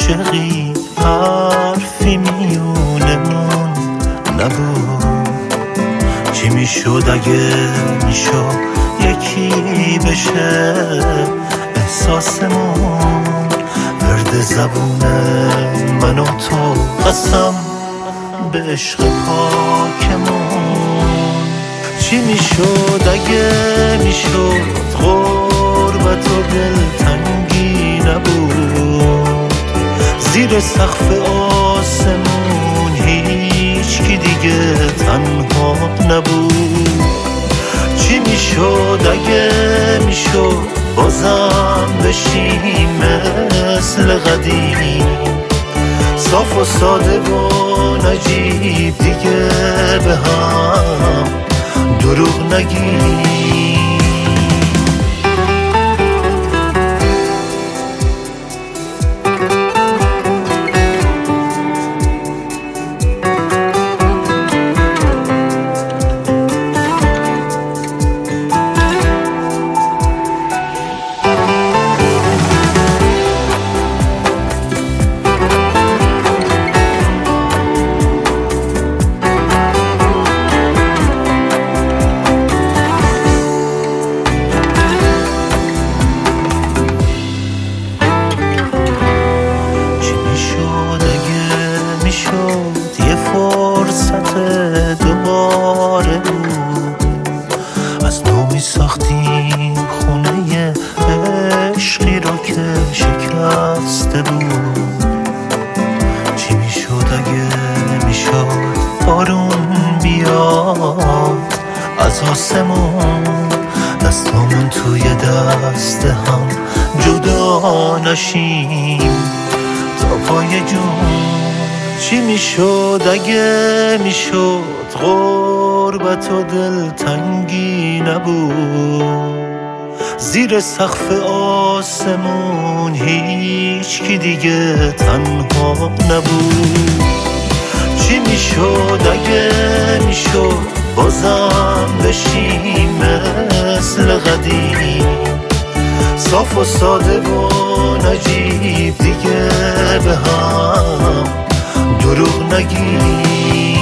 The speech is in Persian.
عاشقی حرفی میونمون نبود. چی میشد اگه میشد یکی بشه احساسمون، ورد زبون من و تو، قسم به عشق پاکمون. چی میشد اگه میشد غربت و دلتنگی نبود، زیر سقف آسمون هیچ کی دیگه تنها نبود. چی میشد اگه میشد بازم بشیم مثل قدیم، صاف و ساده و نجیب، دیگه به هم دروغ نگیم. یه فرصت دوباره بود، از نو می ساختیم خونه عشقی رو که شکسته بود. چی می شد اگه می شد بارون بیاد از آسمون، دستامون توی دست هم جدا نشیم تا پای جون. چی میشد اگه میشد غربت و دلتنگی نبود، زیر سقف آسمون هیچ کی دیگه تنها نبود. چی میشد اگه میشد بازم بشیم مثل قدیم، صاف و ساده و نجیب، دیگه به هم دروغ نگیم.